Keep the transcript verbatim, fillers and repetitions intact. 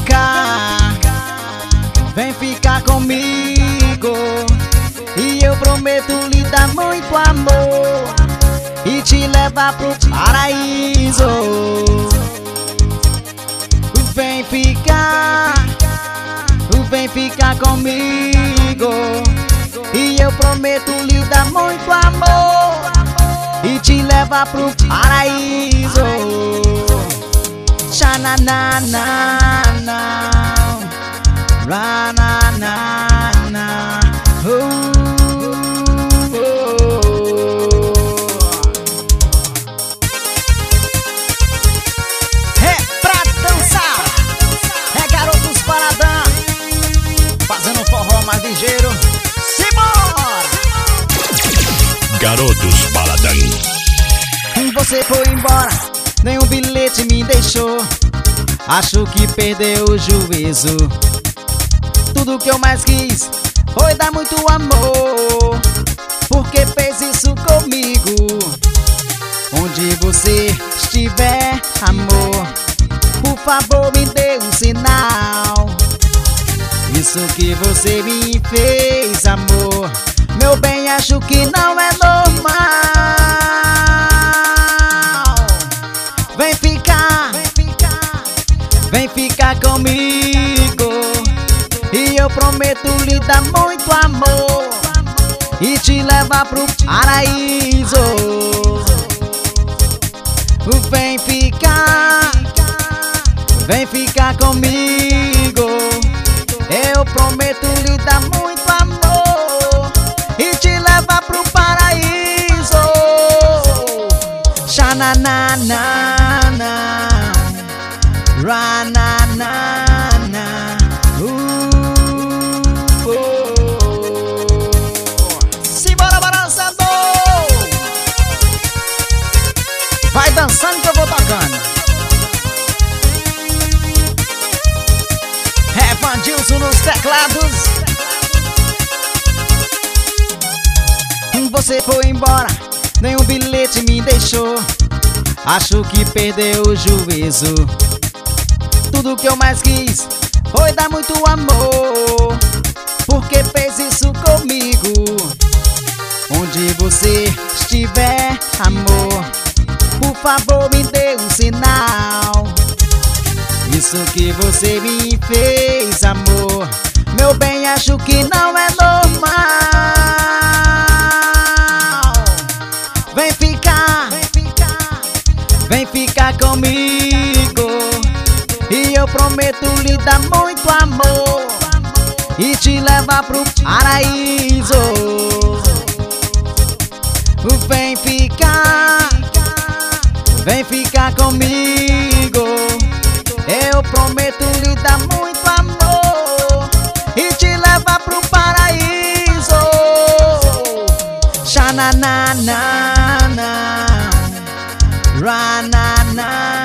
ficar, vem ficar comigo, e eu prometo lhe dar muito amor e te levar pro paraíso. Vem ficar, vem ficar comigo, e eu prometo lhe dar muito amor e te levar pro paraíso. Xananana, rananana, uh, uh. É pra dançar, é garotos paradão, fazendo um forró mais ligeiro. Simbora! Garotos Baladão. Você foi embora, nem um bilhete me deixou. Acho que perdeu o juízo. Tudo que eu mais quis foi dar muito amor. Por que fez isso comigo? Onde você estiver, amor, por favor me dê um sinal. Isso que você me fez, amor, meu bem, acho que não é normal. Vem ficar, vem ficar comigo, e eu prometo lhe dar muito amor e te levar pro paraíso. Vem ficar, vem ficar comigo, eu prometo lhe dar muito amor e te levar pro paraíso. Xananana, rananana, uh, uh. Simbora balançando, vai dançando que eu vou tocando. É Vandilson nos teclados. Você foi embora, nem um bilhete me deixou. Acho que perdeu o juízo. Tudo que eu mais quis foi dar muito amor. Por que fez isso comigo? Onde você estiver, amor, por favor me dê um sinal. Isso que você me fez, amor, meu bem, acho que não é normal. Vem ficar, vem ficar comigo, e eu prometo lhe dar muito amor e te levar pro paraíso. Vem ficar, vem ficar comigo, eu prometo lhe dar muito amor e te levar pro paraíso. Xananana, rananana.